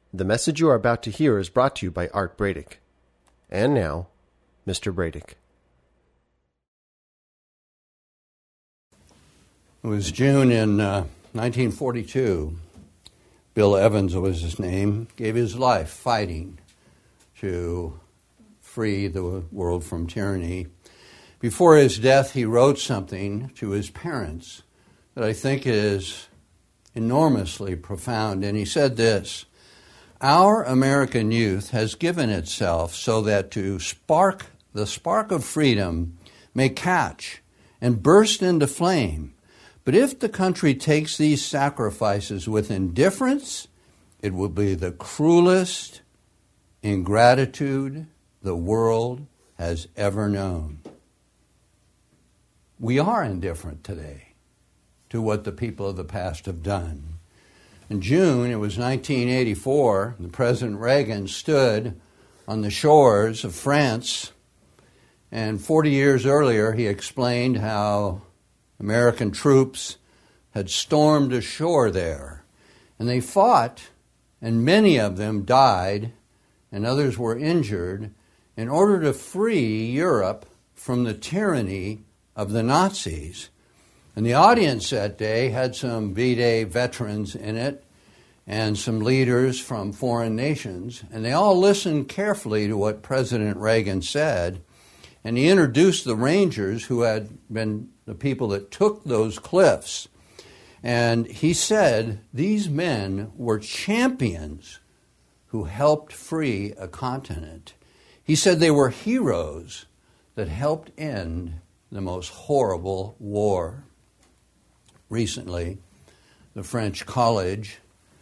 The message you are about to hear is brought to you by Art Bradick. And now, Mr. Bradick. It was June in 1942. Bill Evans was his name, gave his life fighting to free the world from tyranny. Before his death, he wrote something to his parents that I think is enormously profound. And he said this: "Our American youth has given itself so that the spark of freedom may catch and burst into flame. But if the country takes these sacrifices with indifference, it will be the cruelest ingratitude the world has ever known." We are indifferent today to what the people of the past have done. In June, it was 1984, President Reagan stood on the shores of France, and 40 years earlier he explained how American troops had stormed ashore there, and they fought, and many of them died, and others were injured, in order to free Europe from the tyranny of the Nazis. And the audience that day had some V-Day veterans in it and some leaders from foreign nations, and they all listened carefully to what President Reagan said, and he introduced the Rangers, who had been the people that took those cliffs. And he said these men were champions who helped free a continent. He said they were heroes that helped end the most horrible war. Recently, the French college,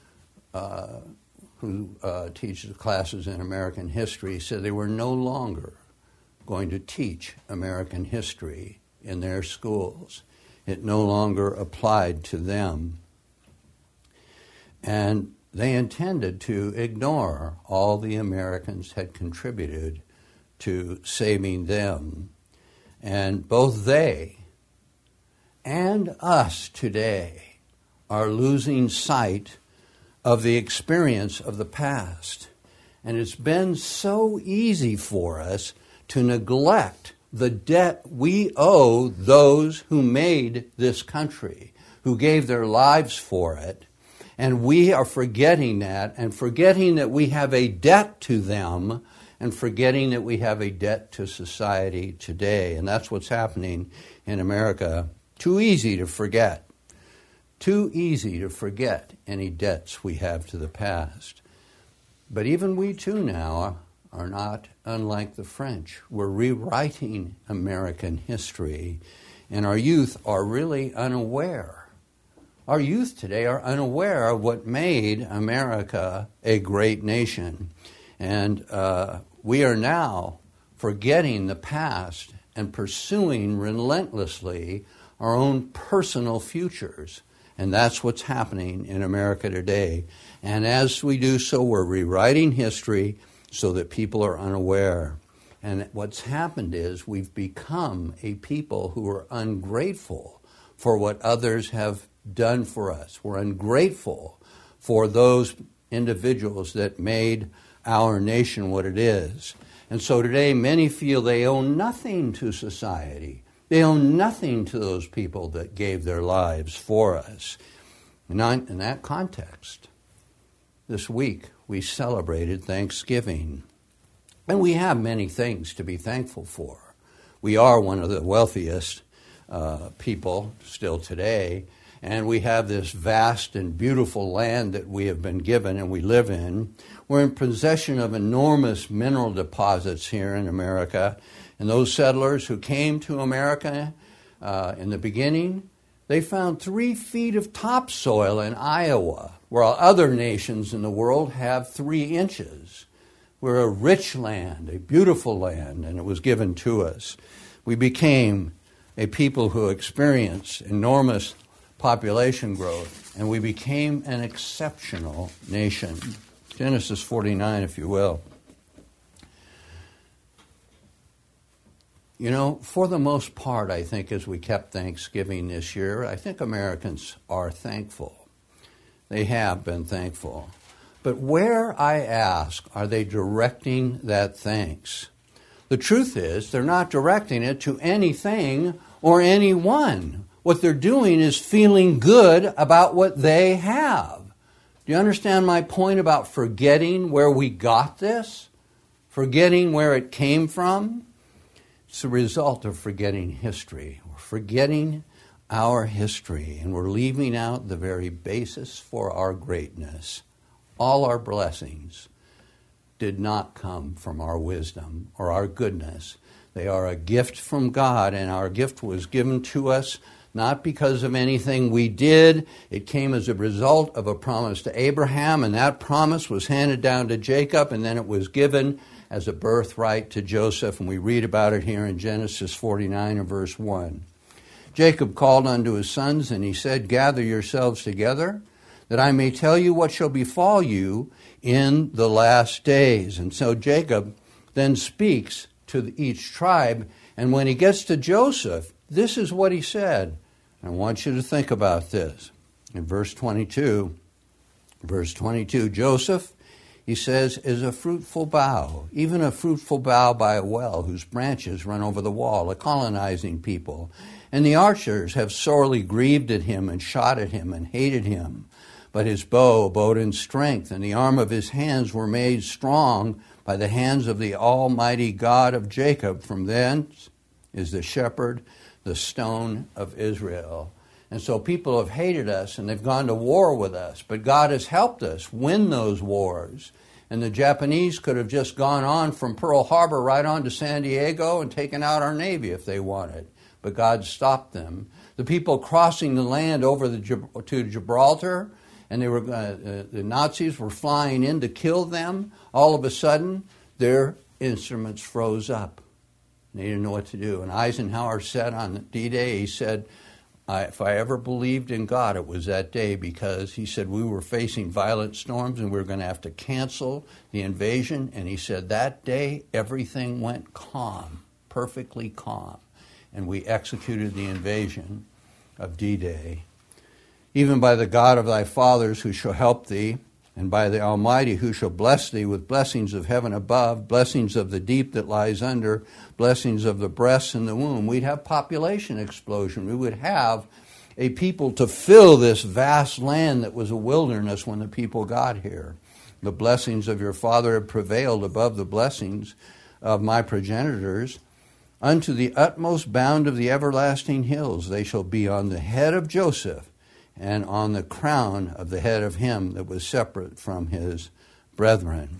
who teaches classes in American history, said they were no longer going to teach American history in their schools. It no longer applied to them. And they intended to ignore all the Americans had contributed to saving them. And both they and us today are losing sight of the experience of the past. And it's been so easy for us to neglect the debt we owe those who made this country, who gave their lives for it. And we are forgetting that, and forgetting that we have a debt to them, and forgetting that we have a debt to society today. And that's what's happening in America. Too easy to forget. Too easy to forget any debts we have to the past. But even we too now are not unlike the French. We're rewriting American history, and our youth are really unaware. Our youth today are unaware of what made America a great nation. And we are now forgetting the past and pursuing relentlessly our own personal futures. And that's what's happening in America today. And as we do so, we're rewriting history so that people are unaware. And what's happened is we've become a people who are ungrateful for what others have done for us. We're ungrateful for those individuals that made our nation what it is. And so today many feel they owe nothing to society. They owe nothing to those people that gave their lives for us. And in that context, this week we celebrated Thanksgiving. And we have many things to be thankful for. We are one of the wealthiest people still today. And we have this vast and beautiful land that we have been given and we live in. We're in possession of enormous mineral deposits here in America. And those settlers who came to America in the beginning, they found 3 feet of topsoil in Iowa, while other nations in the world have 3 inches. We're a rich land, a beautiful land, and it was given to us. We became a people who experienced enormous population growth, and we became an exceptional nation. Genesis 49, if you will. You know, for the most part, I think as we kept Thanksgiving this year, I think Americans are thankful. They have been thankful. But where, I ask, are they directing that thanks? The truth is, they're not directing it to anything or anyone. What they're doing is feeling good about what they have. Do you understand my point about forgetting where we got this? Forgetting where it came from? It's the result of forgetting history. We're forgetting our history, and we're leaving out the very basis for our greatness. All our blessings did not come from our wisdom or our goodness. They are a gift from God, and our gift was given to us not because of anything we did. It came as a result of a promise to Abraham, and that promise was handed down to Jacob, and then it was given as a birthright to Joseph, and we read about it here in Genesis 49 and verse 1. Jacob called unto his sons, and he said, Gather yourselves together, that I may tell you what shall befall you in the last days. And so Jacob then speaks to each tribe, and when he gets to Joseph, this is what he said. I want you to think about this. In verse 22, Joseph, he says, is a fruitful bough, even a fruitful bough by a well, whose branches run over the wall, a colonizing people. And the archers have sorely grieved at him and shot at him and hated him. But his bow abode in strength, and the arm of his hands were made strong by the hands of the Almighty God of Jacob. From thence is the shepherd, the stone of Israel. And so people have hated us, and they've gone to war with us. But God has helped us win those wars. And the Japanese could have just gone on from Pearl Harbor right on to San Diego and taken out our Navy if they wanted. But God stopped them. The people crossing the land over to Gibraltar, and the Nazis were flying in to kill them. All of a sudden, their instruments froze up. They didn't know what to do. And Eisenhower said on D-Day, he said, if I ever believed in God, it was that day, because he said we were facing violent storms and we were going to have to cancel the invasion. And he said that day everything went calm, perfectly calm. And we executed the invasion of D-Day. Even by the God of thy fathers who shall help thee, and by the Almighty who shall bless thee with blessings of heaven above, blessings of the deep that lies under, blessings of the breasts and the womb. We'd have population explosion. We would have a people to fill this vast land that was a wilderness when the people got here. The blessings of your father have prevailed above the blessings of my progenitors. Unto the utmost bound of the everlasting hills they shall be on the head of Joseph, and on the crown of the head of him that was separate from his brethren.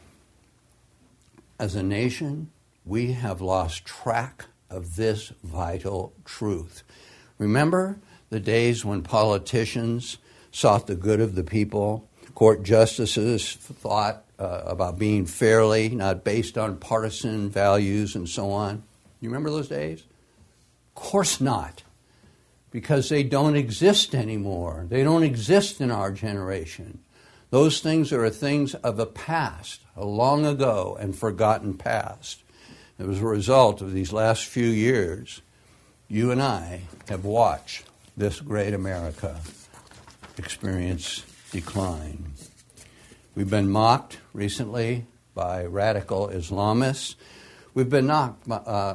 As a nation, we have lost track of this vital truth. Remember the days when politicians sought the good of the people, court justices thought about being fairly, not based on partisan values and so on? You remember those days? Of course not. Because they don't exist anymore. They don't exist in our generation. Those things are things of the past, a long ago and forgotten past. It was a result of these last few years. You and I have watched this great America experience decline. We've been mocked recently by radical Islamists. We've been mocked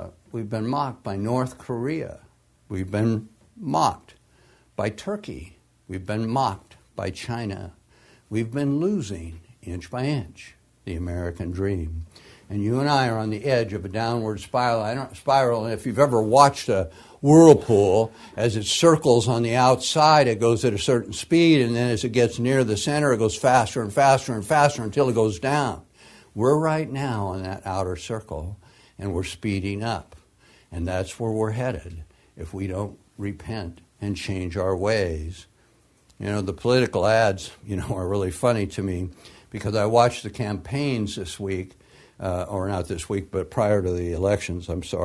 by North Korea. We've been mocked by Turkey. We've been mocked by China. We've been losing, inch by inch, the American dream. And you and I are on the edge of a downward spiral. And if you've ever watched a whirlpool, as it circles on the outside, it goes at a certain speed, and then as it gets near the center, it goes faster and faster and faster until it goes down. We're right now on that outer circle, and we're speeding up. And that's where we're headed if we don't repent and change our ways. You know, the political ads, are really funny to me, because I watched the campaigns this week, or not this week, but prior to the elections,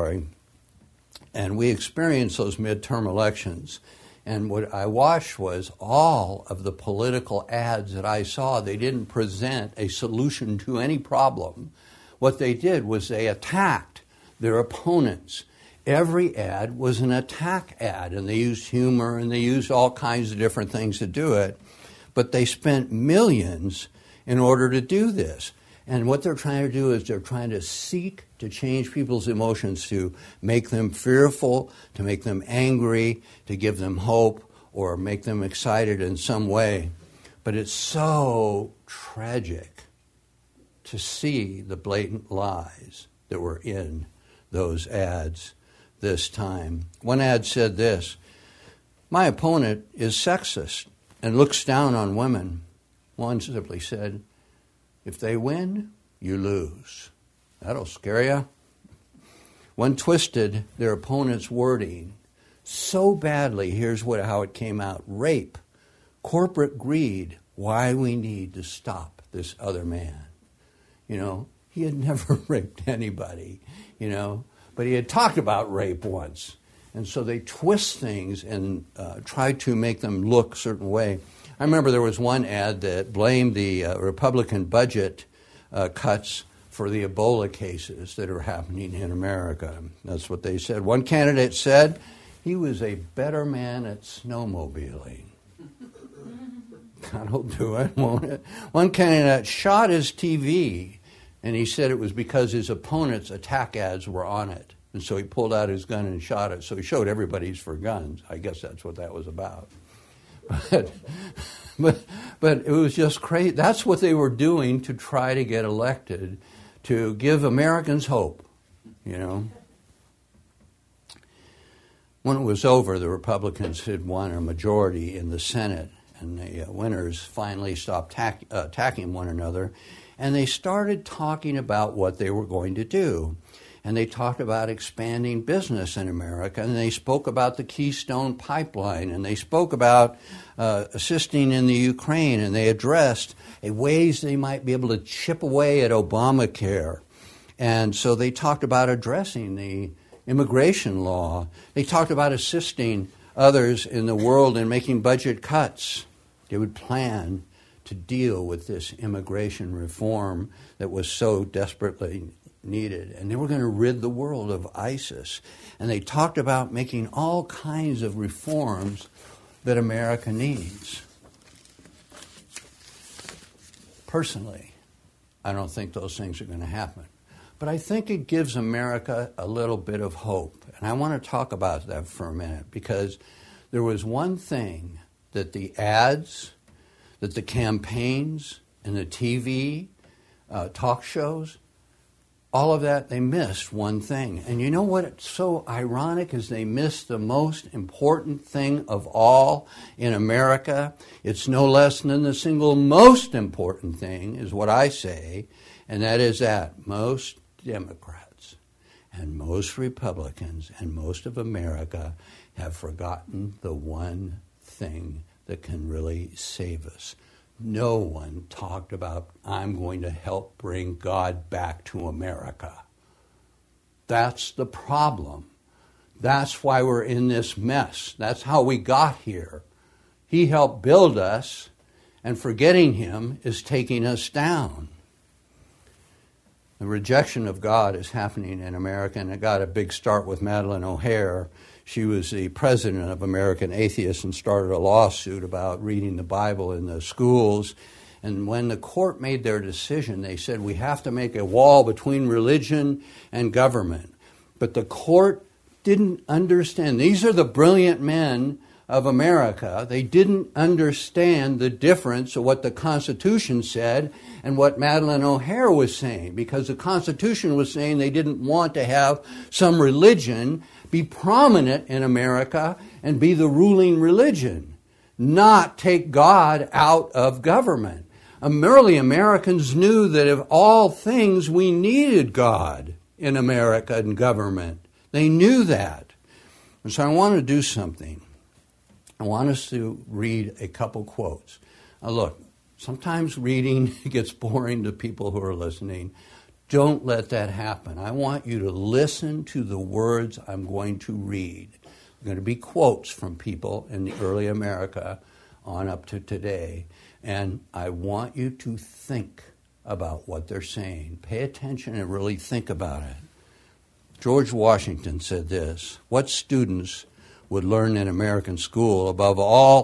and we experienced those midterm elections. And what I watched was all of the political ads that I saw, they didn't present a solution to any problem. What they did was they attacked their opponents. Every ad was an attack ad, and they used humor, and they used all kinds of different things to do it. But they spent millions in order to do this. And what they're trying to do is they're trying to seek to change people's emotions, to make them fearful, to make them angry, to give them hope, or make them excited in some way. But it's so tragic to see the blatant lies that were in those ads this time. One ad said this: "My opponent is sexist and looks down on women." One simply said, "If they win, you lose." That'll scare you. One twisted their opponent's wording so badly. Here's how it came out: rape, corporate greed, why we need to stop this other man. You know, he had never raped anybody, you know, but he had talked about rape once. And so they twist things and try to make them look a certain way. I remember there was one ad that blamed the Republican budget cuts for the Ebola cases that are happening in America. That's what they said. One candidate said he was a better man at snowmobiling. That'll do it, won't it? One candidate shot his TV, and he said it was because his opponent's attack ads were on it. And so he pulled out his gun and shot it. So he showed everybody he's for guns. I guess that's what that was about. But it was just crazy. That's what they were doing to try to get elected, to give Americans hope, you know. When it was over, the Republicans had won a majority in the Senate, and the winners finally stopped attacking one another, and they started talking about what they were going to do. And they talked about expanding business in America, and they spoke about the Keystone Pipeline, and they spoke about assisting in the Ukraine, and they addressed ways they might be able to chip away at Obamacare. And so they talked about addressing the immigration law. They talked about assisting others in the world in making budget cuts. They would plan to deal with this immigration reform that was so desperately needed. And they were going to rid the world of ISIS. And they talked about making all kinds of reforms that America needs. Personally, I don't think those things are going to happen. But I think it gives America a little bit of hope. And I want to talk about that for a minute, because there was one thing that the ads, that the campaigns, and the TV talk shows, all of that, they missed one thing. And you know what's so ironic is they missed the most important thing of all in America. It's no less than the single most important thing, is what I say, and that is that most Democrats and most Republicans and most of America have forgotten the one thing that can really save us. No one talked about, I'm going to help bring God back to America. That's the problem. That's why we're in this mess. That's how we got here. He helped build us, and forgetting him is taking us down. The rejection of God is happening in America, and it got a big start with Madeleine O'Hair. She was the president of American Atheists and started a lawsuit about reading the Bible in the schools. And when the court made their decision, they said, we have to make a wall between religion and government. But the court didn't understand. These are the brilliant men of America. They didn't understand the difference of what the Constitution said and what Madeleine O'Hair was saying, because the Constitution was saying they didn't want to have some religion be prominent in America and be the ruling religion, not take God out of government. Early Americans knew that of all things we needed God in America and government. They knew that. And so I want to do something. I want us to read a couple quotes. Now look, sometimes reading gets boring to people who are listening. Don't let that happen. I want you to listen to the words I'm going to read. They're going to be quotes from people in the early America on up to today. And I want you to think about what they're saying. Pay attention and really think about it. George Washington said this: what students would learn in American school above all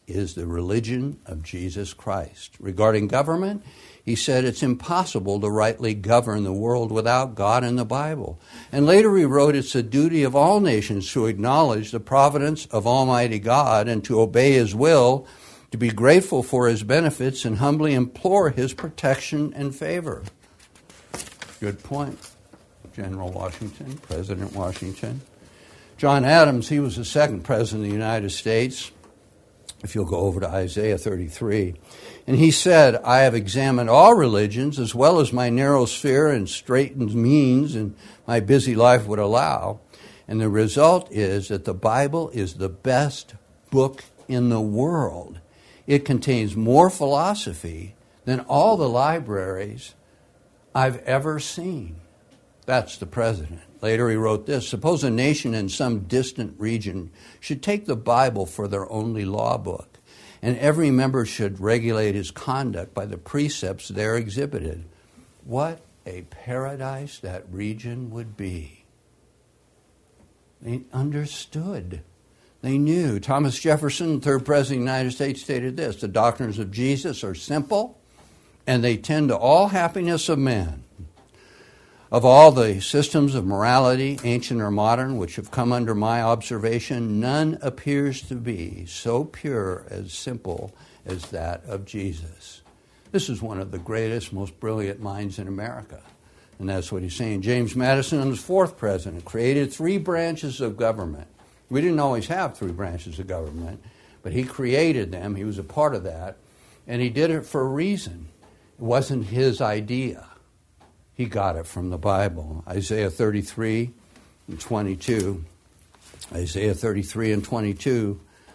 is the religion of Jesus Christ. Regarding government, he said it's impossible to rightly govern the world without God and the Bible. And later he wrote, it's the duty of all nations to acknowledge the providence of Almighty God and to obey his will, to be grateful for his benefits and humbly implore his protection and favor. Good point, General Washington, President Washington. John Adams, he was the second president of the United States. If you'll go over to Isaiah 33. And he said, I have examined all religions as well as my narrow sphere and straitened means and my busy life would allow. And the result is that the Bible is the best book in the world. It contains more philosophy than all the libraries I've ever seen. That's the president. Later he wrote this, suppose a nation in some distant region should take the Bible for their only law book, and every member should regulate his conduct by the precepts there exhibited. What a paradise that region would be. They understood. They knew. Thomas Jefferson, third president of the United States, stated this, the doctrines of Jesus are simple, and they tend to all happiness of man. Of all the systems of morality, ancient or modern, which have come under my observation, none appears to be so pure as simple as that of Jesus. This is one of the greatest, most brilliant minds in America. And that's what he's saying. James Madison, was fourth president, created 3 branches of government. We didn't always have 3 branches of government, but he created them. He was a part of that. And he did it for a reason. It wasn't his idea. He got it from the Bible. Isaiah 33 and 22. Isaiah 33 and 22.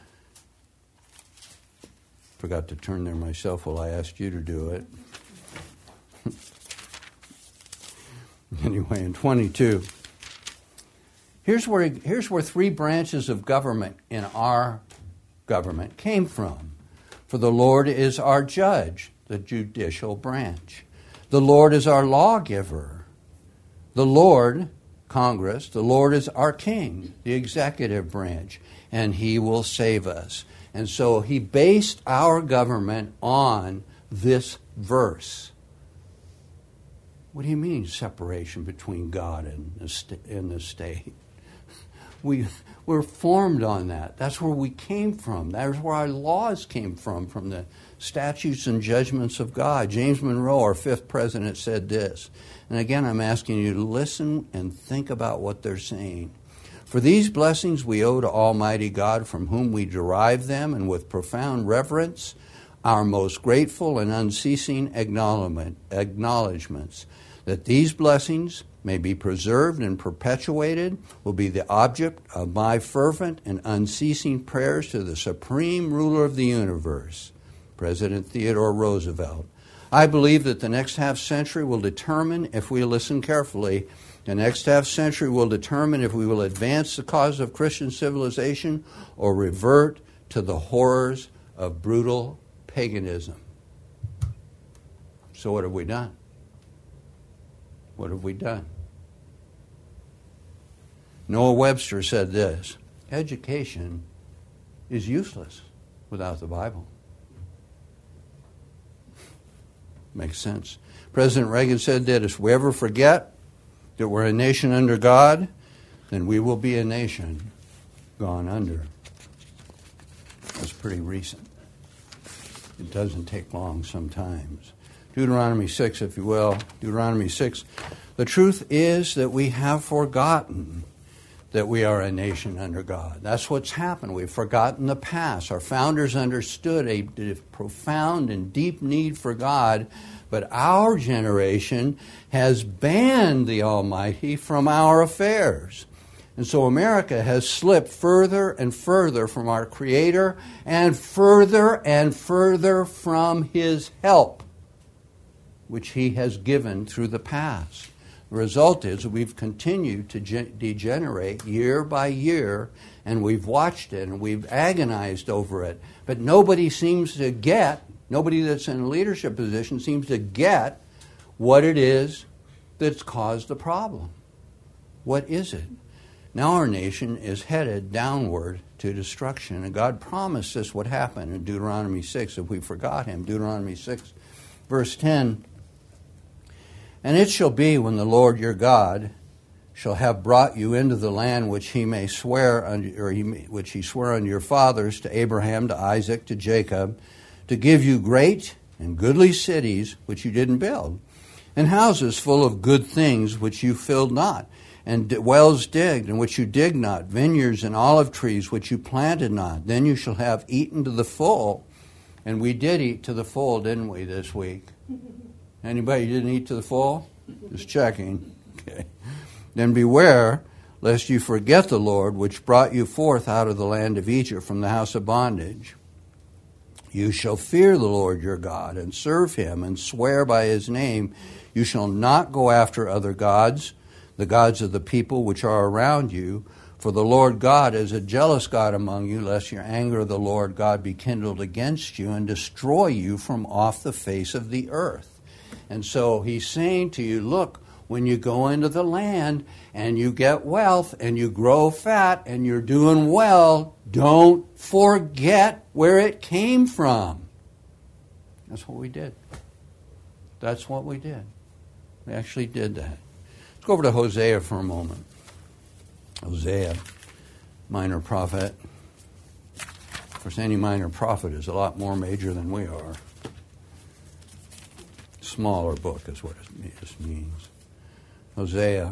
Forgot to turn there myself while I asked you to do it. Anyway, in 22. Here's where 3 branches of government in our government came from. For the Lord is our judge, the judicial branch. The Lord is our lawgiver. The Lord, Congress, the Lord is our king, the executive branch, and he will save us. And so he based our government on this verse. What do you mean separation between God and the state? We're formed on that. That's where we came from. That's where our laws came from the statutes and judgments of God. James Monroe, our 5th president, said this. And again, I'm asking you to listen and think about what they're saying. For these blessings we owe to Almighty God, from whom we derive them, and with profound reverence, our most grateful and unceasing acknowledgments, that these blessings may be preserved and perpetuated, will be the object of my fervent and unceasing prayers to the supreme ruler of the universe, President Theodore Roosevelt. I believe that the next half century will determine, if we listen carefully, the next half century will determine if we will advance the cause of Christian civilization or revert to the horrors of brutal paganism. So what have we done? What have we done? Noah Webster said this, education is useless without the Bible. Makes sense. President Reagan said that if we ever forget that we're a nation under God, then we will be a nation gone under. That's pretty recent. It doesn't take long sometimes. Deuteronomy 6, if you will. Deuteronomy 6. The truth is that we have forgotten that we are a nation under God. That's what's happened. We've forgotten the past. Our founders understood a profound and deep need for God, but our generation has banned the Almighty from our affairs. And so America has slipped further and further from our Creator and further from His help, which He has given through the past. The result is we've continued to degenerate year by year, and we've watched it and we've agonized over it. But nobody seems to get, nobody that's in a leadership position seems to get what it is that's caused the problem. What is it? Now our nation is headed downward to to destruction. And God promised this would happen in Deuteronomy 6 if we forgot him. Deuteronomy 6, verse 10. And it shall be when the Lord your God shall have brought you into the land which he may swear which he swore unto your fathers, to Abraham, to Isaac, to Jacob, to give you great and goodly cities which you didn't build, and houses full of good things which you filled not, and wells digged, and which you digged not, vineyards and olive trees which you planted not. Then you shall have eaten to the full. And we did eat to the full, didn't we, this week? Anybody didn't eat to the full? Just checking. Okay. Then beware lest you forget the Lord, which brought you forth out of the land of Egypt from the house of bondage. You shall fear the Lord your God, and serve him, and swear by his name. You shall not go after other gods, the gods of the people which are around you. For the Lord God is a jealous God among you, lest your anger of the Lord God be kindled against you and destroy you from off the face of the earth. And so he's saying to you, look, when you go into the land and you get wealth and you grow fat and you're doing well, don't forget where it came from. That's what we did. That's what we did. We actually did that. Let's go over to Hosea for a moment. Hosea, minor prophet. Of course, any minor prophet is a lot more major than we are. Smaller book is what it means. Hosea.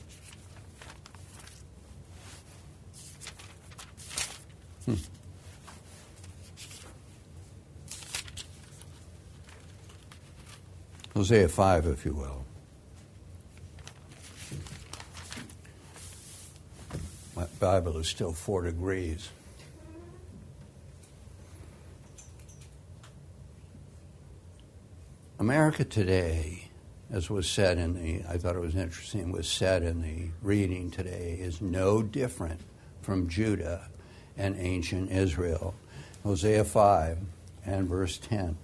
Hosea 5, if you will. My Bible is still 4 degrees. America today, as was said I thought it was interesting, was said in the reading today, is no different from Judah and ancient Israel. Hosea 5 and verse 10.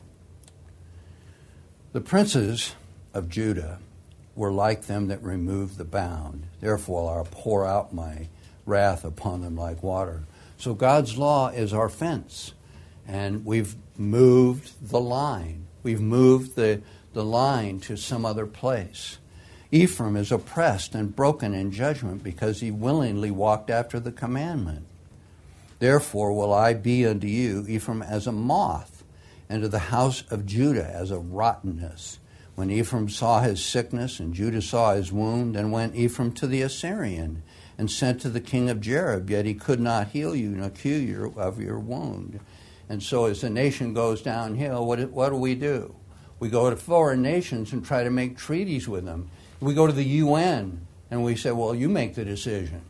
The princes of Judah were like them that removed the bound. Therefore I'll pour out my wrath upon them like water. So God's law is our fence. And we've moved the line. We've moved the line to some other place. Ephraim is oppressed and broken in judgment because he willingly walked after the commandment. Therefore will I be unto you, Ephraim, as a moth, and to the house of Judah as a rottenness. When Ephraim saw his sickness and Judah saw his wound, then went Ephraim to the Assyrian and sent to the king of Jareb, yet he could not heal you nor cure you of your wound. And so as the nation goes downhill, what do? We go to foreign nations and try to make treaties with them. We go to the UN and we say, well, you make the decision,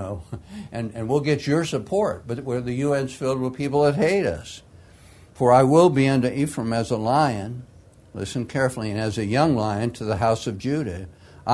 and we'll get your support. But where the UN's filled with people that hate us. For I will be unto Ephraim as a lion, listen carefully, and as a young lion to the house of Judah.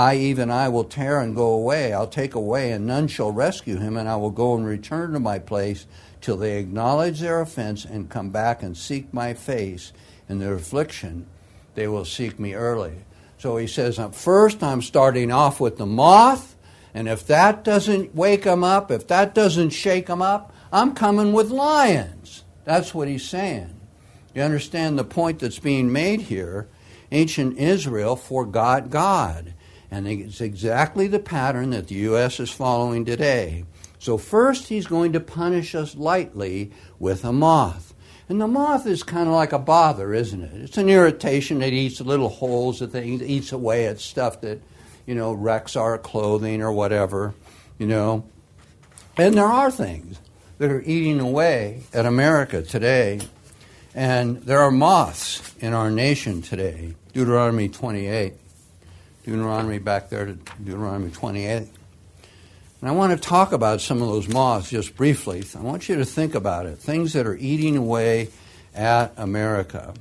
I will tear and go away. I'll take away, and none shall rescue him, and I will go and return to my place till they acknowledge their offense and come back and seek my face. In their affliction, they will seek me early. So he says, first I'm starting off with the moth, and if that doesn't wake them up, if that doesn't shake them up, I'm coming with lions. That's what he's saying. You understand the point that's being made here? Ancient Israel forgot God. And it's exactly the pattern that the U.S. is following today. So first he's going to punish us lightly with a moth. And the moth is kind of like a bother, isn't it? It's an irritation that eats little holes, that eats away at stuff that, wrecks our clothing or whatever, And there are things that are eating away at America today. And there are moths in our nation today. Deuteronomy 28. Deuteronomy back there to Deuteronomy 28. And I want to talk about some of those moths just briefly. I want you to think about it. Things that are eating away at America.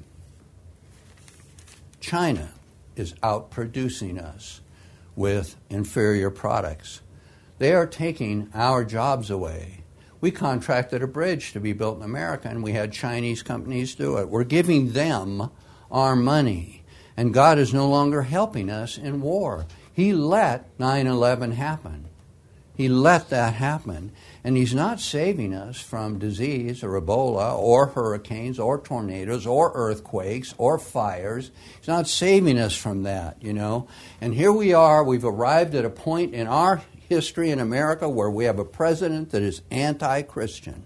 China is outproducing us with inferior products. They are taking our jobs away. We contracted a bridge to be built in America, and we had Chinese companies do it. We're giving them our money. And God is no longer helping us in war. He let 9/11 happen. He let that happen. And he's not saving us from disease or Ebola or hurricanes or tornadoes or earthquakes or fires. He's not saving us from that, you know. And here we are, we've arrived at a point in our history in America where we have a president that is anti-Christian.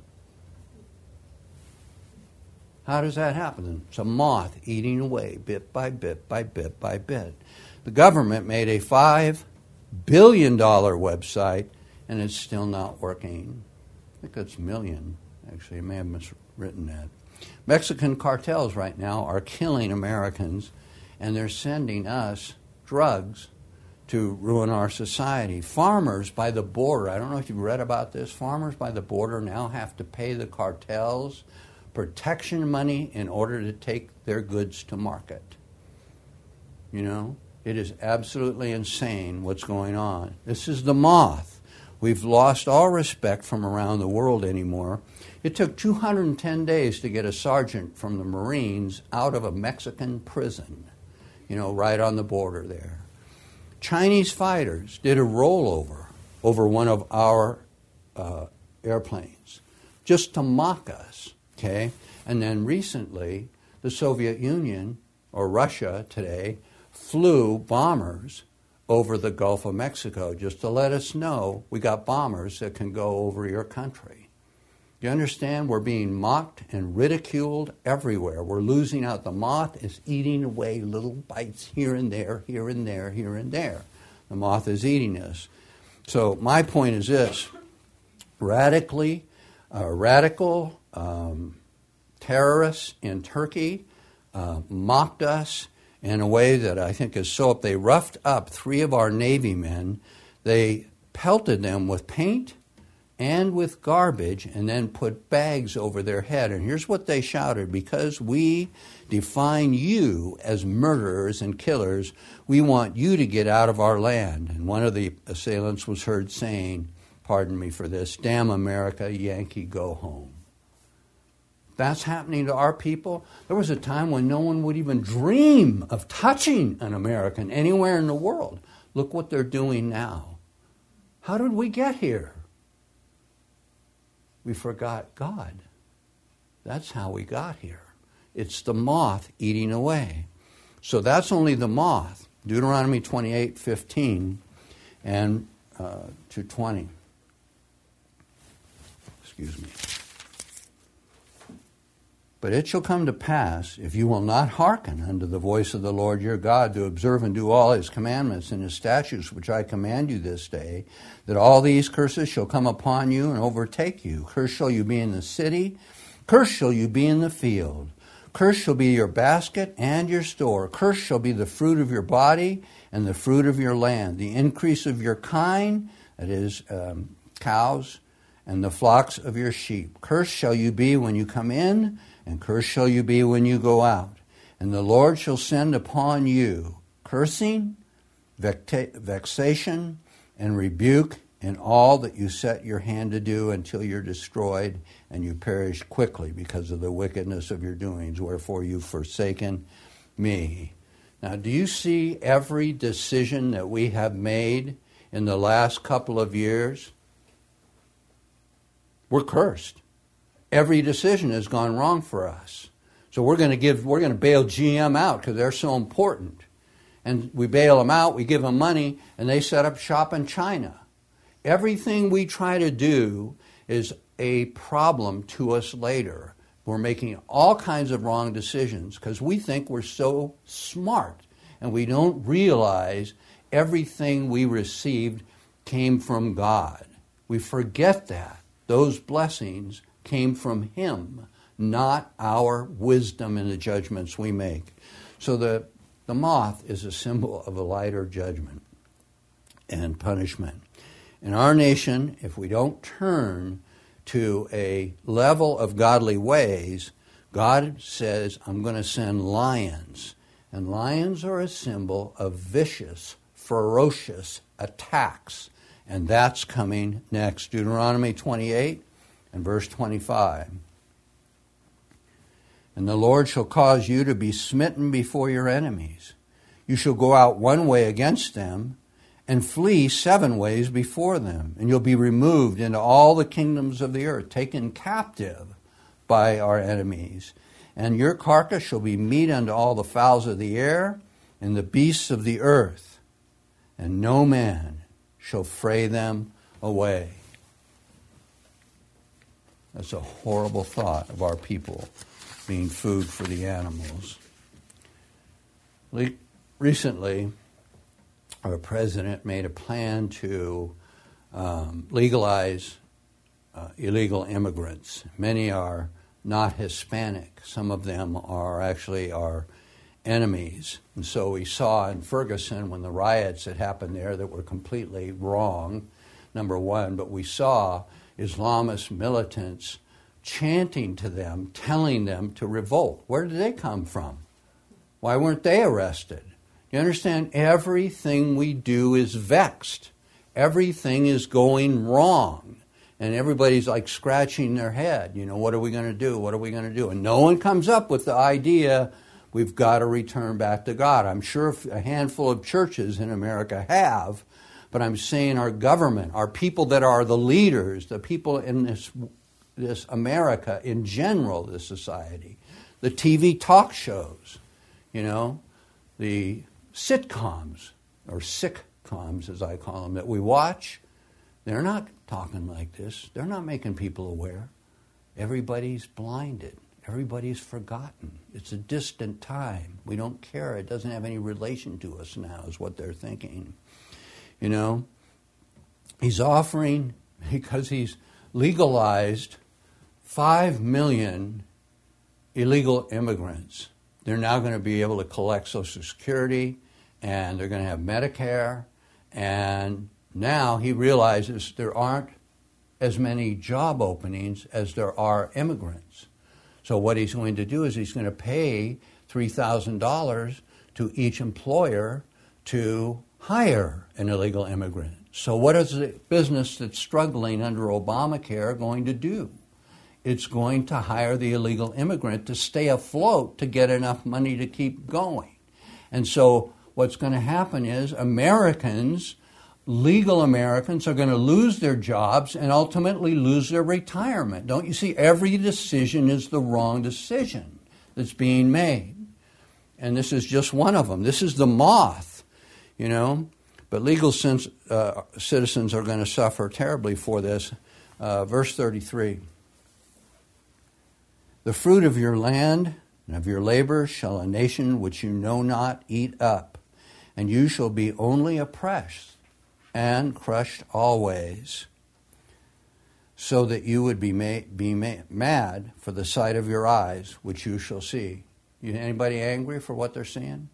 How does that happen? It's a moth eating away bit by bit by bit by bit. The government made a $5 billion website, and it's still not working. I think that's million. Actually, I may have miswritten that. Mexican cartels right now are killing Americans, and they're sending us drugs to ruin our society. Farmers by the border, I don't know if you've read about this, farmers by the border now have to pay the cartels protection money in order to take their goods to market. You know, it is absolutely insane what's going on. This is the moth. We've lost all respect from around the world anymore. It took 210 days to get a sergeant from the Marines out of a Mexican prison, you know, right on the border there. Chinese fighters did a rollover over one of our airplanes just to mock us. Okay, and then recently, the Soviet Union, or Russia today, flew bombers over the Gulf of Mexico just to let us know we got bombers that can go over your country. You understand? We're being mocked and ridiculed everywhere. We're losing out. The moth is eating away little bites here and there, here and there, here and there. The moth is eating us. So my point is this. Radical terrorists in Turkey mocked us in a way that I think is so up. They roughed up 3 of our Navy men. They pelted them with paint and with garbage and then put bags over their head. And here's what they shouted: because we define you as murderers and killers, we want you to get out of our land. And one of the assailants was heard saying, pardon me for this, "Damn America, Yankee, go home." That's happening to our people. There was a time when no one would even dream of touching an American anywhere in the world. Look what they're doing now. How did we get here? We forgot God. That's how we got here. It's the moth eating away. So that's only the moth. Deuteronomy 28:15 and to 20. Excuse me. But it shall come to pass, if you will not hearken unto the voice of the Lord your God, to observe and do all his commandments and his statutes which I command you this day, that all these curses shall come upon you and overtake you. Cursed shall you be in the city, cursed shall you be in the field. Cursed shall be your basket and your store. Cursed shall be the fruit of your body and the fruit of your land, the increase of your kine, that is, cows, and the flocks of your sheep. Cursed shall you be when you come in, and cursed shall you be when you go out. And the Lord shall send upon you cursing, vexation, and rebuke in all that you set your hand to do, until you're destroyed and you perish quickly because of the wickedness of your doings. Wherefore you've forsaken me. Now, do you see every decision that we have made in the last couple of years? We're cursed. Every decision has gone wrong for us. So we're going to bail GM out because they're so important. And we bail them out, we give them money, and they set up shop in China. Everything we try to do is a problem to us later. We're making all kinds of wrong decisions because we think we're so smart, and we don't realize everything we received came from God. We forget that. Those blessings came from him, not our wisdom in the judgments we make. So the moth is a symbol of a lighter judgment and punishment. In our nation, if we don't turn to a level of godly ways, God says, I'm going to send lions. And lions are a symbol of vicious, ferocious attacks. And that's coming next. Deuteronomy 28 and verse 25. And the Lord shall cause you to be smitten before your enemies. You shall go out one way against them, and flee 7 ways before them. And you'll be removed into all the kingdoms of the earth, taken captive by our enemies. And your carcass shall be meat unto all the fowls of the air and the beasts of the earth, and no man shall fray them away. That's a horrible thought of our people being food for the animals. Recently, our president made a plan to legalize illegal immigrants. Many are not Hispanic. Some of them are actually our enemies. And so we saw in Ferguson when the riots that happened there that were completely wrong, number one, but we saw Islamist militants chanting to them, telling them to revolt. Where did they come from? Why weren't they arrested? You understand? Everything we do is vexed. Everything is going wrong. And everybody's like scratching their head. You know, what are we going to do? What are we going to do? And no one comes up with the idea, we've got to return back to God. I'm sure a handful of churches in America have, but I'm saying our government, our people that are the leaders, the people in this America in general, this society, the TV talk shows, you know, the sitcoms, or sickcoms as I call them, that we watch, they're not talking like this. They're not making people aware. Everybody's blinded. Everybody's forgotten. It's a distant time. We don't care. It doesn't have any relation to us now, is what they're thinking. You know, he's offering, because he's legalized 5 million illegal immigrants. They're now going to be able to collect Social Security, and they're going to have Medicare, and now he realizes there aren't as many job openings as there are immigrants. So what he's going to do is he's going to pay $3,000 to each employer to hire an illegal immigrant. So what is the business that's struggling under Obamacare going to do? It's going to hire the illegal immigrant to stay afloat to get enough money to keep going. And so what's going to happen is Americans, legal Americans, are going to lose their jobs and ultimately lose their retirement. Don't you see? Every decision is the wrong decision that's being made. And this is just one of them. This is the moth, you know. But legal citizens are going to suffer terribly for this. Verse 33. The fruit of your land and of your labor shall a nation which you know not eat up, and you shall be only oppressed and crushed always, so that you would be mad for the sight of your eyes, which you shall see. Anybody angry for what they're seeing?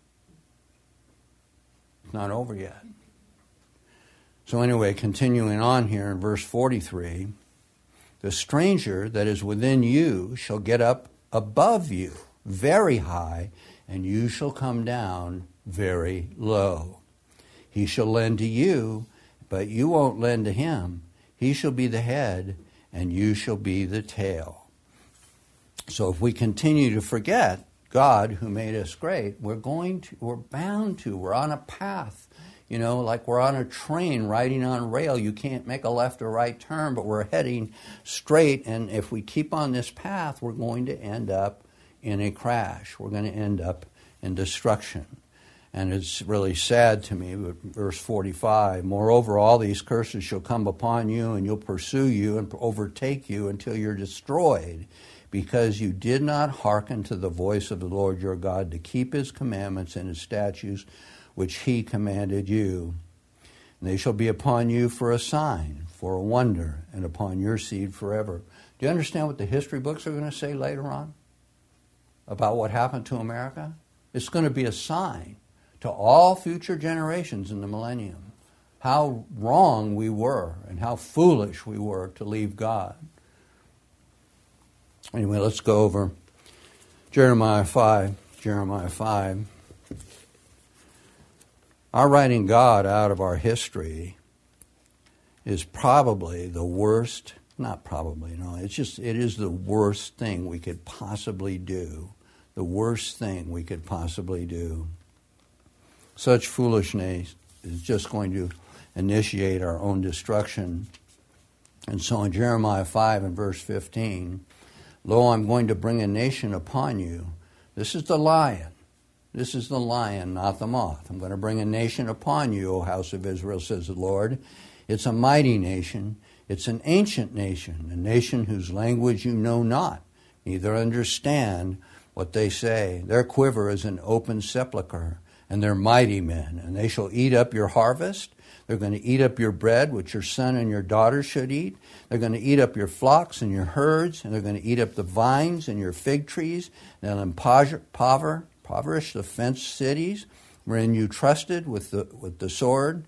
It's not over yet. So anyway, continuing on here in verse 43, the stranger that is within you shall get up above you very high, and you shall come down very low. He shall lend to you, but you won't lend to him. He shall be the head, and you shall be the tail. So if we continue to forget God who made us great, we're bound to. We're on a path, you know, like we're on a train riding on rail. You can't make a left or right turn, but we're heading straight. And if we keep on this path, we're going to end up in a crash. We're going to end up in destruction. And it's really sad to me, but verse 45, moreover, all these curses shall come upon you, and you'll pursue you and overtake you until you're destroyed, because you did not hearken to the voice of the Lord your God to keep his commandments and his statutes, which he commanded you. And they shall be upon you for a sign, for a wonder, and upon your seed forever. Do you understand what the history books are going to say later on about what happened to America? It's going to be a sign to all future generations in the millennium, how wrong we were and how foolish we were to leave God. Anyway, let's go over Jeremiah 5. Jeremiah 5. Our writing God out of our history is probably the worst, not probably, no, it is the worst thing we could possibly do. The worst thing we could possibly do. Such foolishness is just going to initiate our own destruction. And so in Jeremiah 5 and verse 15, lo, I'm going to bring a nation upon you. This is the lion. This is the lion, not the moth. I'm going to bring a nation upon you, O house of Israel, says the Lord. It's a mighty nation. It's an ancient nation, a nation whose language you know not, neither understand what they say. Their quiver is an open sepulchre, and they're mighty men, and they shall eat up your harvest. They're going to eat up your bread, which your son and your daughter should eat. They're going to eat up your flocks and your herds, and they're going to eat up the vines and your fig trees. They'll impoverish the fenced cities wherein you trusted with the sword.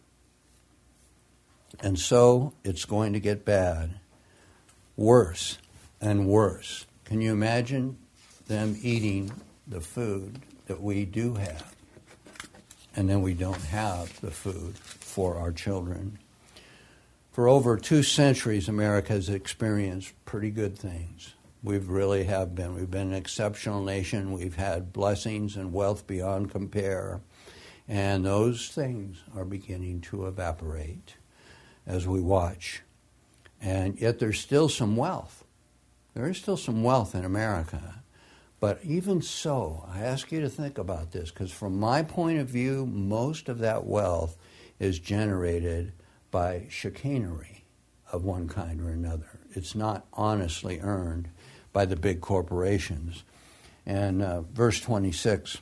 And so it's going to get bad, worse and worse. Can you imagine them eating the food that we do have, and then we don't have the food for our children? For over 2 centuries, America has experienced pretty good things. We've really have been. We've been an exceptional nation. We've had blessings and wealth beyond compare. And those things are beginning to evaporate as we watch. And yet there's still some wealth. There is still some wealth in America. But even so, I ask you to think about this, because from my point of view, most of that wealth is generated by chicanery of one kind or another. It's not honestly earned by the big corporations. And verse 26,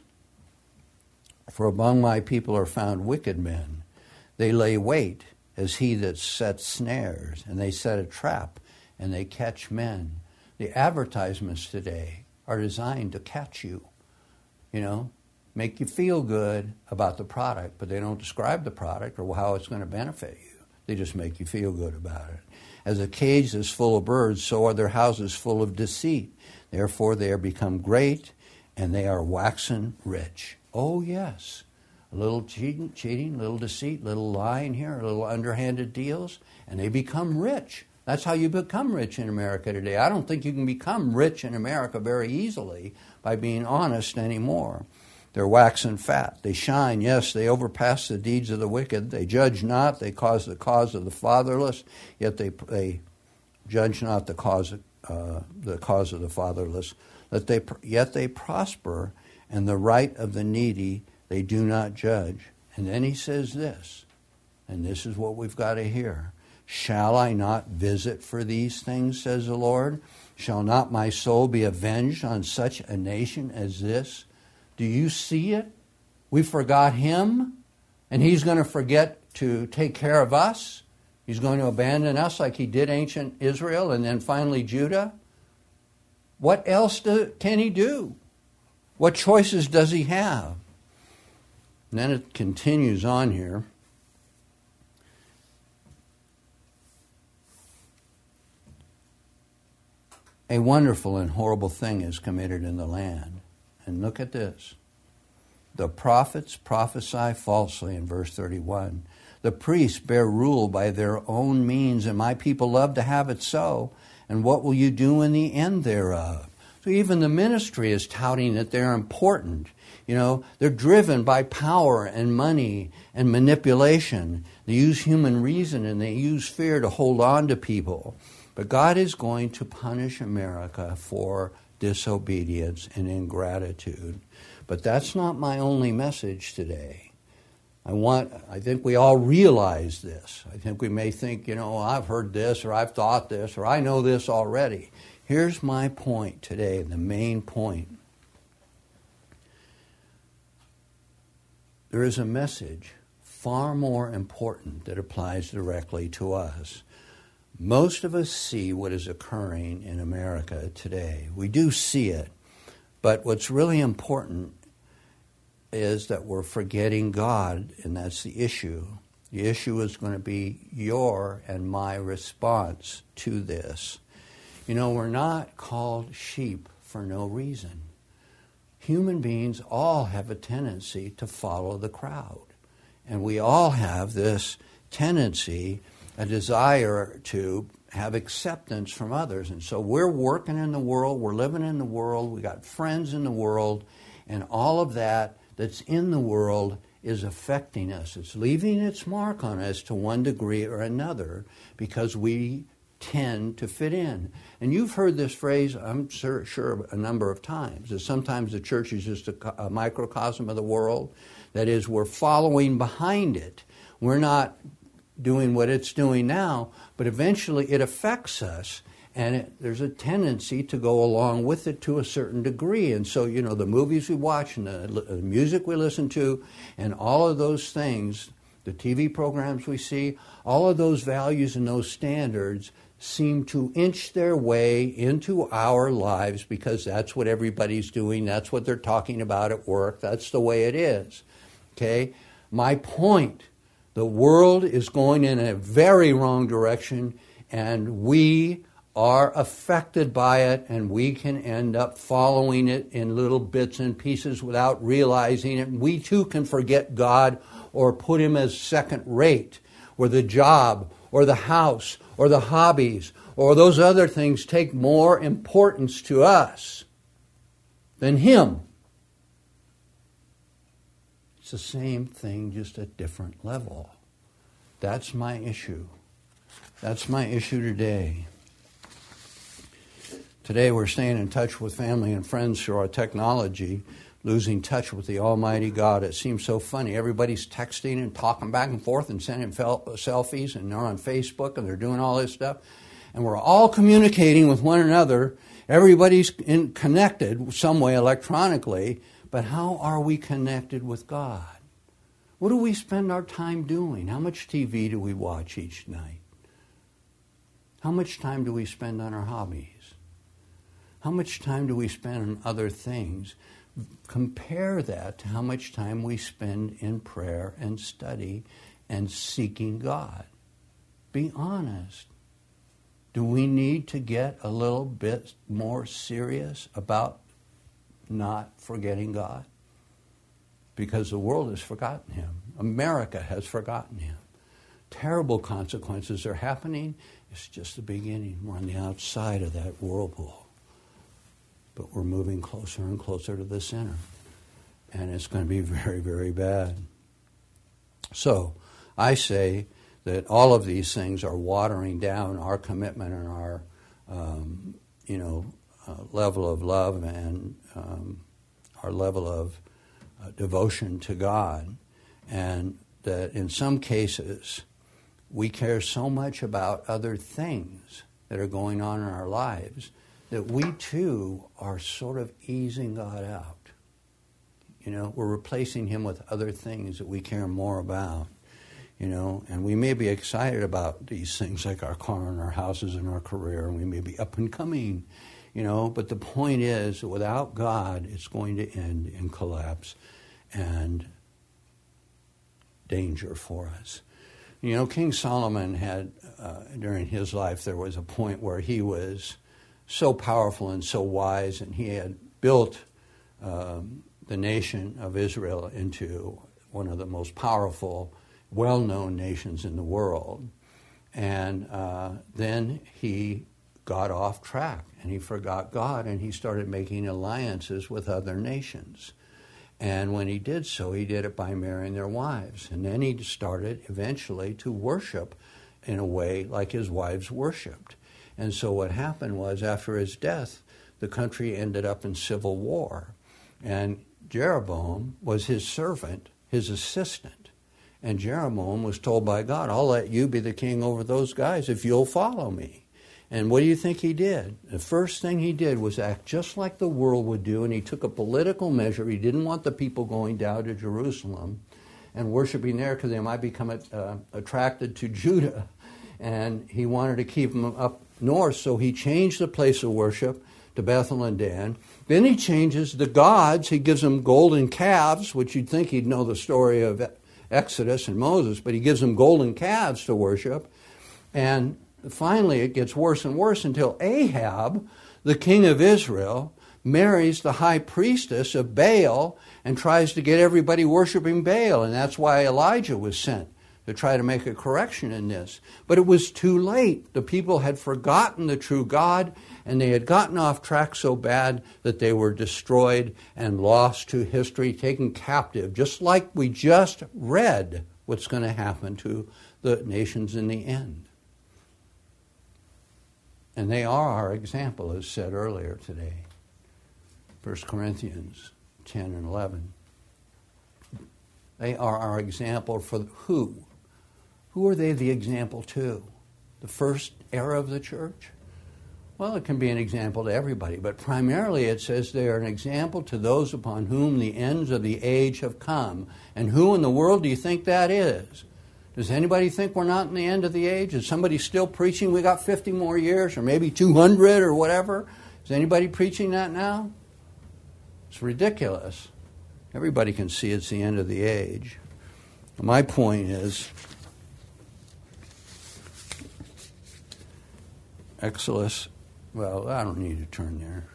for among my people are found wicked men. They lay wait as he that sets snares, and they set a trap, and they catch men. The advertisements today are designed to catch you, make you feel good about the product, but they don't describe the product or how it's going to benefit you. They just make you feel good about it. As a cage is full of birds, so are their houses full of deceit. Therefore they are become great, and they are waxen rich. Oh, yes. A little cheating, little deceit, little lying here, a little underhanded deals, and they become rich. That's how you become rich in America today. I don't think you can become rich in America very easily by being honest anymore. They're waxen fat. They shine. Yes, they overpass the deeds of the wicked. They judge not. They cause the cause of the fatherless. Yet they judge not the cause of the fatherless. Yet they prosper, and the right of the needy they do not judge. And then he says this, and this is what we've got to hear. Shall I not visit for these things, says the Lord? Shall not my soul be avenged on such a nation as this? Do you see it? We forgot him, and he's going to forget to take care of us. He's going to abandon us like he did ancient Israel and then finally Judah. What else can he do? What choices does he have? And then it continues on here. A wonderful and horrible thing is committed in the land. And look at this. The prophets prophesy falsely in verse 31. The priests bear rule by their own means, and my people love to have it so. And what will you do in the end thereof? So even the ministry is touting that they're important. They're driven by power and money and manipulation. They use human reason and they use fear to hold on to people. But God is going to punish America for disobedience and ingratitude. But that's not my only message today. I think we all realize this. I think we may think, I've heard this, or I've thought this, or I know this already. Here's my point today, the main point. There is a message far more important that applies directly to us. Most of us see what is occurring in America today. We do see it. But what's really important is that we're forgetting God, and that's the issue. The issue is going to be your and my response to this. We're not called sheep for no reason. Human beings all have a tendency to follow the crowd. And we all have this tendency, a desire to have acceptance from others. And so we're working in the world, we're living in the world, we got friends in the world, and all of that that's in the world is affecting us. It's leaving its mark on us to one degree or another because we tend to fit in. And you've heard this phrase, I'm sure a number of times, that sometimes the church is just a microcosm of the world. That is, we're following behind it. We're not doing what it's doing now, but eventually it affects us. And there's a tendency to go along with it to a certain degree. And so, the movies we watch and the music we listen to and all of those things, the TV programs we see, all of those values and those standards seem to inch their way into our lives because that's what everybody's doing. That's what they're talking about at work. That's the way it is. Okay? My point, the world is going in a very wrong direction, and we are affected by it, and we can end up following it in little bits and pieces without realizing it. We too can forget God or put him as second rate, or the job, or the house, or the hobbies, or those other things take more importance to us than him. It's the same thing, just at different level. That's my issue. That's my issue today. Today we're staying in touch with family and friends through our technology, losing touch with the Almighty God. It seems so funny. Everybody's texting and talking back and forth and sending selfies, and they're on Facebook and they're doing all this stuff. And we're all communicating with one another. Everybody's connected some way electronically, but how are we connected with God? What do we spend our time doing? How much TV do we watch each night? How much time do we spend on our hobbies? How much time do we spend on other things? Compare that to how much time we spend in prayer and study and seeking God. Be honest. Do we need to get a little bit more serious about not forgetting God? Because the world has forgotten him. America has forgotten him. Terrible consequences are happening. It's just the beginning. We're on the outside of that whirlpool. But we're moving closer and closer to the center. And it's going to be very, very bad. So I say that all of these things are watering down our commitment and our, level of love and our level of devotion to God. And that in some cases, we care so much about other things that are going on in our lives that we too are sort of easing God out. We're replacing him with other things that we care more about. And we may be excited about these things like our car and our houses and our career, and we may be up and coming, but the point is that without God, it's going to end in collapse and danger for us. King Solomon had, during his life, there was a point where he was so powerful and so wise, and he had built the nation of Israel into one of the most powerful, well-known nations in the world. And then he got off track, and he forgot God, and he started making alliances with other nations. And when he did so, he did it by marrying their wives. And then he started eventually to worship in a way like his wives worshipped. And so what happened was, after his death, the country ended up in civil war. And Jeroboam was his servant, his assistant. And Jeroboam was told by God, I'll let you be the king over those guys if you'll follow me. And what do you think he did? The first thing he did was act just like the world would do, and he took a political measure. He didn't want the people going down to Jerusalem and worshiping there because they might become attracted to Judah. And he wanted to keep them up north, so he changed the place of worship to Bethel and Dan. Then he changes the gods. He gives them golden calves, which you'd think he'd know the story of Exodus and Moses, but he gives them golden calves to worship. And finally it gets worse and worse until Ahab, the king of Israel, marries the high priestess of Baal and tries to get everybody worshiping Baal. And that's why Elijah was sent to try to make a correction in this. But it was too late. The people had forgotten the true God, and they had gotten off track so bad that they were destroyed and lost to history, taken captive, just like we just read what's going to happen to the nations in the end. And they are our example, as said earlier today. 1 Corinthians 10 and 11. They are our example for who? Who are they the example to? The first era of the church? Well, it can be an example to everybody, but primarily it says they are an example to those upon whom the ends of the age have come. And who in the world do you think that is? Does anybody think we're not in the end of the age? Is somebody still preaching we got 50 more years or maybe 200 or whatever? Is anybody preaching that now? It's ridiculous. Everybody can see it's the end of the age. My point is, Exodus, well, I don't need to turn there.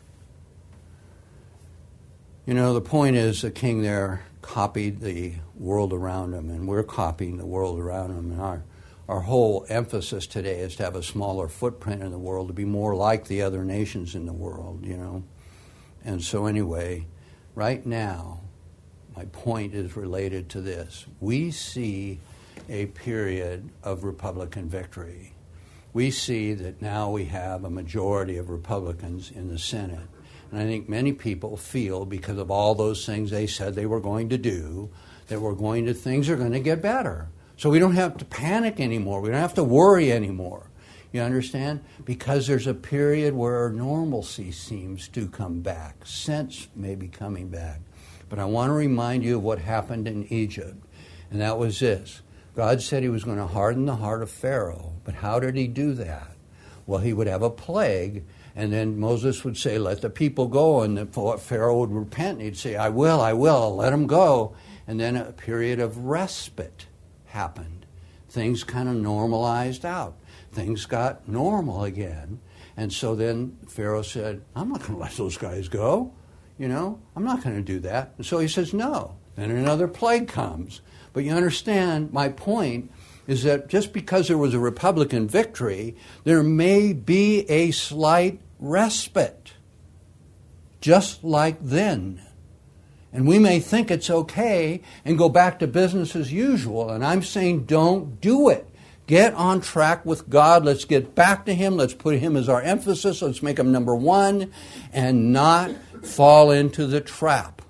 You know, the point is the king there copied the world around him, and we're copying the world around him. And our whole emphasis today is to have a smaller footprint in the world, to be more like the other nations in the world, you know. And so anyway, right now, my point is related to this. We see a period of Republican victory. We see that now we have a majority of Republicans in the Senate. And I think many people feel, because of all those things they said they were going to do, that things are going to get better. So we don't have to panic anymore. We don't have to worry anymore. You understand? Because there's a period where normalcy seems to come back. Sense may be coming back. But I want to remind you of what happened in Egypt. And that was this. God said he was going to harden the heart of Pharaoh. But how did he do that? Well, he would have a plague, and then Moses would say, let the people go, and Pharaoh would repent, and he'd say, I will, I'll let them go. And then a period of respite happened. Things kind of normalized out. Things got normal again. And so then Pharaoh said, I'm not going to let those guys go. You know, I'm not going to do that. And so he says, no. Then another plague comes. But you understand, my point is that just because there was a Republican victory, there may be a slight respite, just like then. And we may think it's okay and go back to business as usual. And I'm saying don't do it. Get on track with God. Let's get back to him. Let's put him as our emphasis. Let's make him number one and not fall into the trap.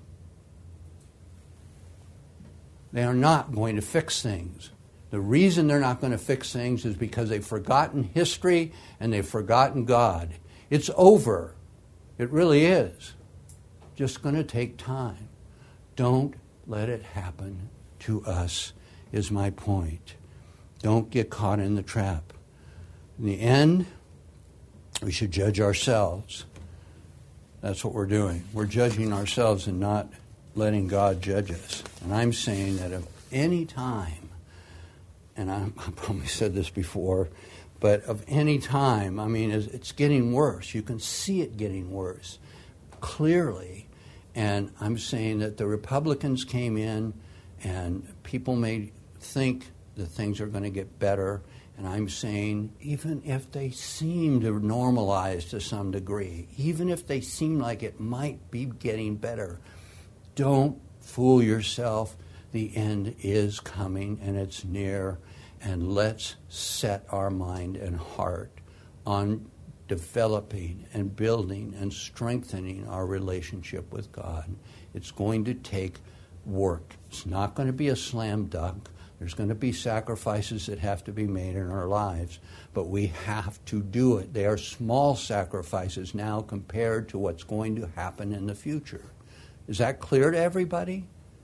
They are not going to fix things. The reason they're not going to fix things is because they've forgotten history and they've forgotten God. It's over. It really is. Just going to take time. Don't let it happen to us, is my point. Don't get caught in the trap. In the end, we should judge ourselves. That's what we're doing. We're judging ourselves and not letting God judge us. And I'm saying that of any time, and I probably said this before, but of any time, I mean, it's getting worse. You can see it getting worse, clearly. And I'm saying that the Republicans came in, and people may think that things are going to get better. And I'm saying, even if they seem to normalize to some degree, even if they seem like it might be getting better, don't fool yourself. The end is coming, and it's near. And let's set our mind and heart on developing and building and strengthening our relationship with God. It's going to take work. It's not going to be a slam dunk. There's going to be sacrifices that have to be made in our lives, but we have to do it. They are small sacrifices now compared to what's going to happen in the future. Is that clear to everybody?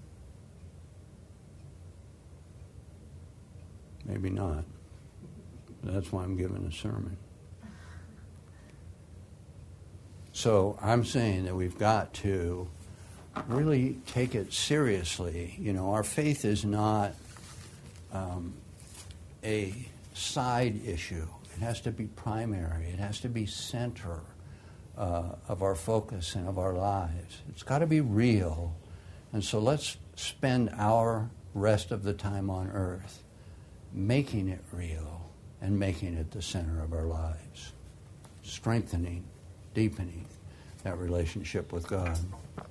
Maybe not. That's why I'm giving a sermon. So I'm saying that we've got to really take it seriously. You know, our faith is not a side issue. It has to be primary. It has to be center of our focus and of our lives. It's got to be real. And so let's spend our rest of the time on earth making it real and making it the center of our lives, strengthening, deepening that relationship with God.